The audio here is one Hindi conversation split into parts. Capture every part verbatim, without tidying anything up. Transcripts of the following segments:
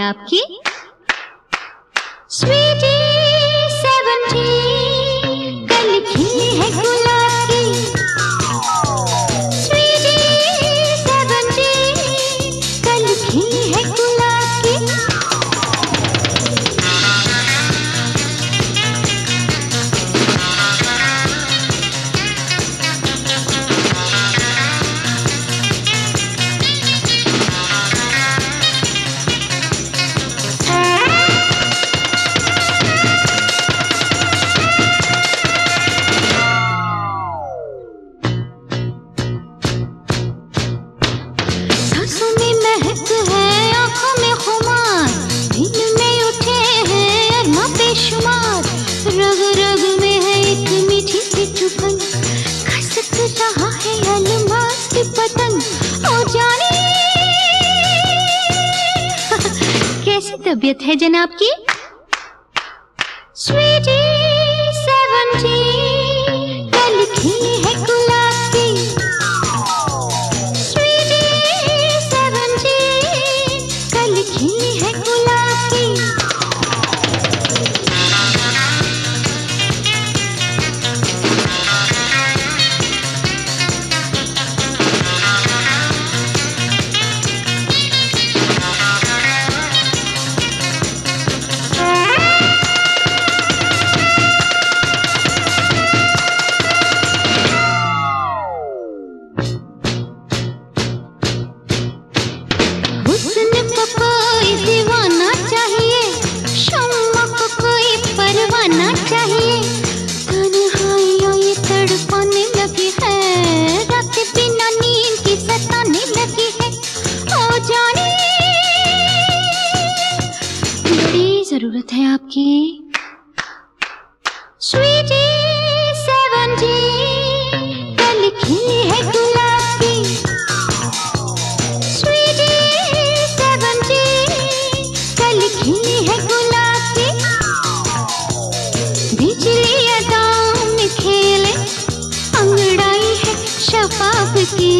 आपकी? स्वीटी सेवनटीन कल खिली है गुलाब की। स्वीटी सेवनटीन कल खिली है गुलाब की। रग रग में है एक मीठी सी चुभन, खसक रहा है अलमास की पतंग। ओ जाने कैसी तबीयत है जनाब की? स्वीटी सेवनटीन कल खिली है गुलाब की। स्वीटी सेवनटीन कल खिली है गुलाब की। हुस्न को कोई दीवाना चाहिए, शम्मा को कोई परवाना चाहिए। तन्हाइयों ये तड़पाने लगी है, रात बिना नींद की सताने लगी है। ओ जाने बड़ी जरूरत है आपकी। स्वीटी सेवनटीन कल खिली है गुलाब की। स्वीटी सेवनटीन कल खिली है गुलाब की। बिजली अदाओं में खेले, अंगड़ाई है शबाब की।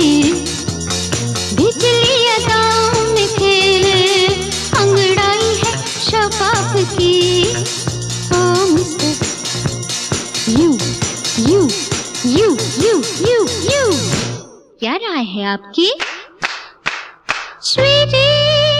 बिजली अदाओं में खेले, अंगड़ाई है शबाब की। ओ mister you you you you you you क्या राय है आपकी? स्वीटी